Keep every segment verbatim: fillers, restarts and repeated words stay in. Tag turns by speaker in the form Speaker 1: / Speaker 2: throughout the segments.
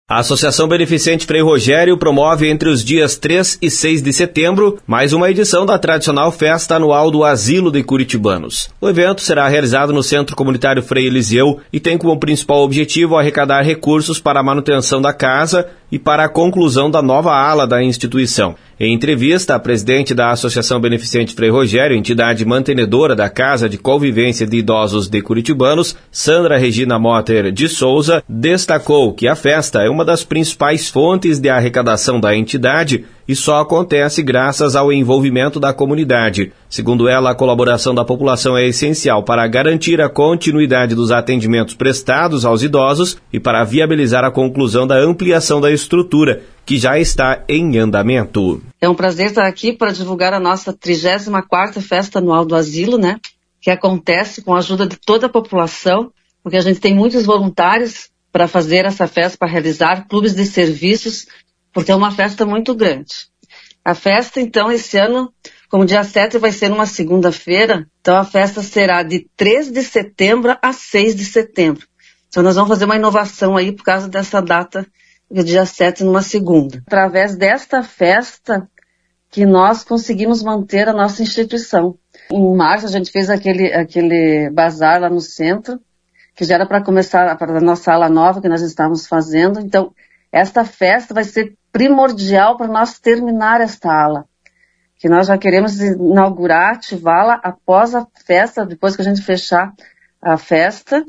Speaker 1: A Associação Beneficente Frei Rogério promove entre os dias três e seis de setembro mais uma edição da tradicional Festa Anual do Asilo de Curitibanos. O evento será realizado no Centro Comunitário Frei Eliseu e tem como principal objetivo arrecadar recursos para a manutenção da casa e para a conclusão da nova ala da instituição. Em entrevista, a presidente da Associação Beneficente Frei Rogério, entidade mantenedora da Casa de Convivência de Idosos de Curitibanos, Sandra Regina Motter de Souza, destacou que a festa é uma das principais fontes de arrecadação da entidade e só acontece graças ao envolvimento da comunidade. Segundo ela, a colaboração da população é essencial para garantir a continuidade dos atendimentos prestados aos idosos e para viabilizar a conclusão da ampliação da estrutura, que já está em andamento.
Speaker 2: É um prazer estar aqui para divulgar a nossa trigésima quarta Festa Anual do Asilo, né? Que acontece com a ajuda de toda a população, porque a gente tem muitos voluntários para fazer essa festa, para realizar clubes de serviços, porque é uma festa muito grande. A festa, então, esse ano, como dia sete vai ser numa segunda-feira, então a festa será de três de setembro a seis de setembro. Então nós vamos fazer uma inovação aí por causa dessa data, do dia sete, numa segunda. Através desta festa que nós conseguimos manter a nossa instituição. Em março a gente fez aquele, aquele bazar lá no centro, que já era para começar para a nossa ala nova que nós estávamos fazendo. Então, esta festa vai ser primordial para nós terminar esta ala, que nós já queremos inaugurar, ativá-la após a festa, depois que a gente fechar a festa,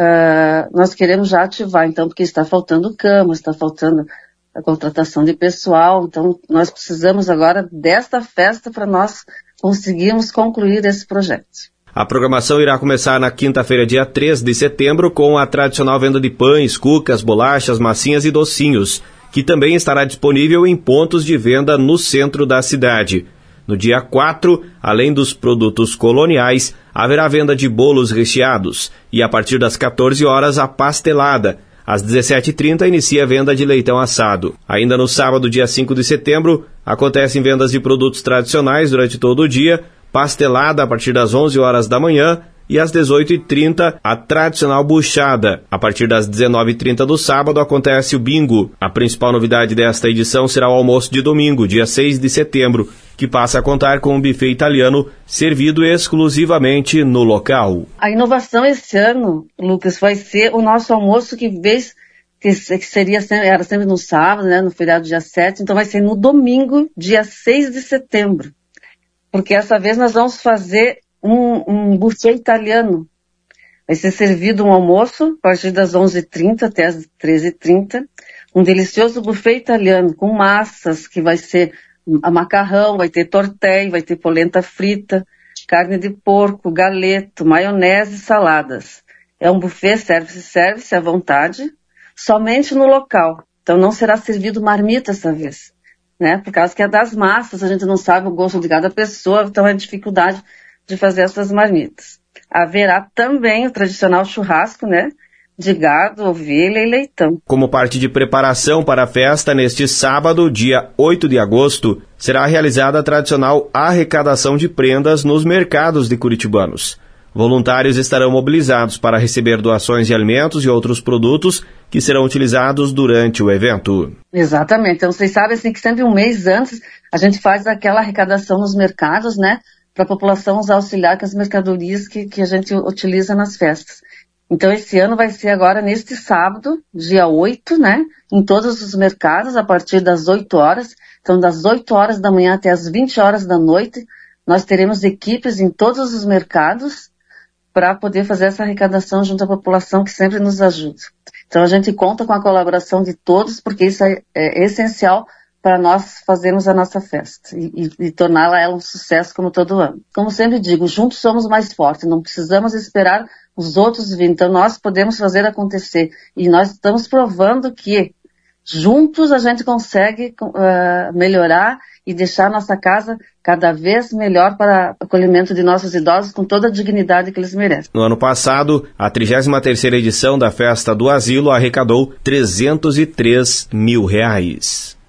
Speaker 2: uh, nós queremos já ativar, então, porque está faltando cama, está faltando a contratação de pessoal, então nós precisamos agora desta festa para nós conseguirmos concluir esse projeto.
Speaker 1: A programação irá começar na quinta-feira, dia três de setembro, com a tradicional venda de pães, cucas, bolachas, massinhas e docinhos, que também estará disponível em pontos de venda no centro da cidade. No dia quatro, além dos produtos coloniais, haverá venda de bolos recheados e, a partir das quatorze horas, a pastelada. Às dezessete e trinta, inicia a venda de leitão assado. Ainda no sábado, dia cinco de setembro, acontecem vendas de produtos tradicionais durante todo o dia, pastelada a partir das onze horas da manhã e às dezoito e trinta a tradicional buchada. A partir das dezenove e trinta do sábado acontece o bingo. A principal novidade desta edição será o almoço de domingo, dia seis de setembro, que passa a contar com um buffet italiano servido exclusivamente no local.
Speaker 2: A inovação esse ano, Lucas, vai ser o nosso almoço que vez que seria era sempre no sábado, né, no feriado dia sete, então vai ser no domingo, dia seis de setembro. Porque essa vez nós vamos fazer um, um buffet italiano. Vai ser servido um almoço a partir das onze e trinta até as treze e trinta. Um delicioso buffet italiano com massas, que vai ser a macarrão, vai ter tortelli, vai ter polenta frita, carne de porco, galeto, maionese e saladas. É um buffet service-service à vontade, somente no local. Então não será servido marmita essa vez, né? Por causa que é das massas, a gente não sabe o gosto de cada pessoa, então é dificuldade de fazer essas marmitas. Haverá também o tradicional churrasco, né? De gado, ovelha e leitão.
Speaker 1: Como parte de preparação para a festa, neste sábado, dia oito de agosto, será realizada a tradicional arrecadação de prendas nos mercados de Curitibanos. Voluntários estarão mobilizados para receber doações de alimentos e outros produtos que serão utilizados durante o evento.
Speaker 2: Exatamente. Então, vocês sabem assim, que sempre um mês antes a gente faz aquela arrecadação nos mercados, né? Para a população nos auxiliar com as mercadorias que, que a gente utiliza nas festas. Então, esse ano vai ser agora neste sábado, dia oito, né? Em todos os mercados, a partir das oito horas. Então, das oito horas da manhã até as vinte horas da noite, nós teremos equipes em todos os mercados para poder fazer essa arrecadação junto à população que sempre nos ajuda. Então, a gente conta com a colaboração de todos, porque isso é, é essencial para nós fazermos a nossa festa e, e, e torná-la ela um sucesso como todo ano. Como sempre digo, juntos somos mais fortes, não precisamos esperar os outros virem, então nós podemos fazer acontecer. E nós estamos provando que juntos a gente consegue uh, melhorar e deixar nossa casa cada vez melhor para o acolhimento de nossos idosos com toda a dignidade que eles merecem.
Speaker 1: No ano passado, a trigésima terceira edição da Festa do Asilo arrecadou trezentos e três mil reais.